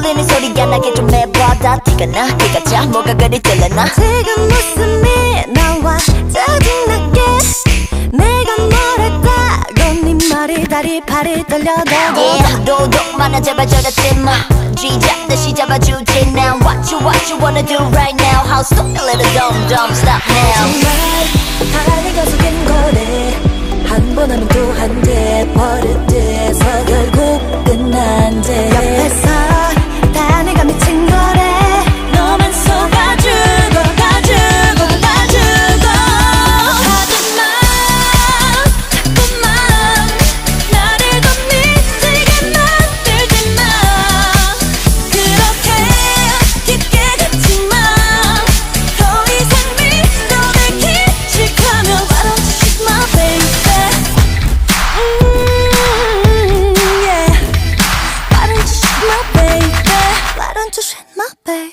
들리는 소리가 나게 좀 해봐다 티가 나 티가 자 뭐가 그리 들려나 지금 웃음이 나와 짜증나게 내가 뭐랬다고 네 말이 다리 팔이 떨려도 Yeah 도둑만아 제발 저러지마 쥐잡듯이 잡아주지 now What you wanna do right now How stupid little dumb stop now 정말 다리가 속인 거래 한 번 하면 또 한 대 버릇돼서 결국 끝난 대 옆에서 다 내가 미친 거래 너만 속아주고 가주고 가주고 하지마 자꾸만 나를 더 미치게 만들지마 그렇게 깊게 갇지마 더 이상 미련을 기직하면 Why don't you shoot my baby yeah Why don't you shoot my baby Why don't you shoot my baby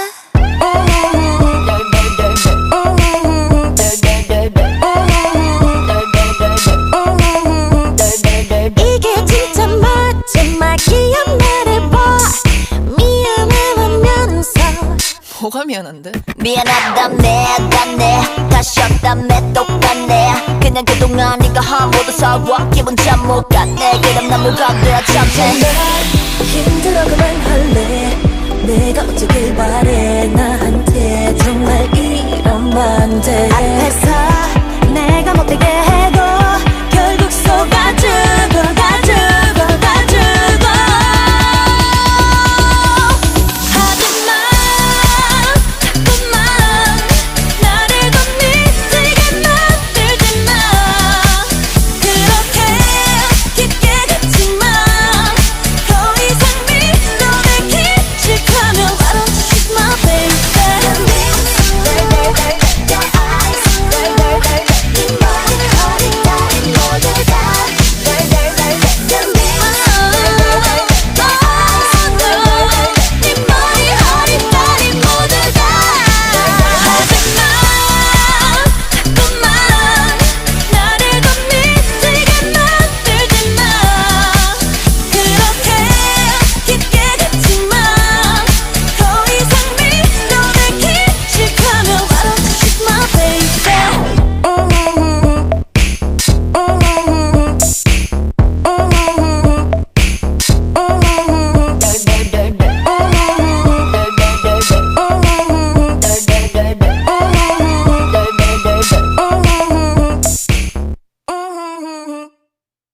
이게 진짜 마지막 기억 말해봐 미안해하면서 뭐가 미안한데? 미안하다네 다시 없다네 똑같네 그냥 그동안 네가 한 모두 사와 기분 참 못 갔네 그럼 난 뭐가 돼야 참새 힘들어 그만할래 내가 어쩌길 바래 나한테 정말 이러면 안 돼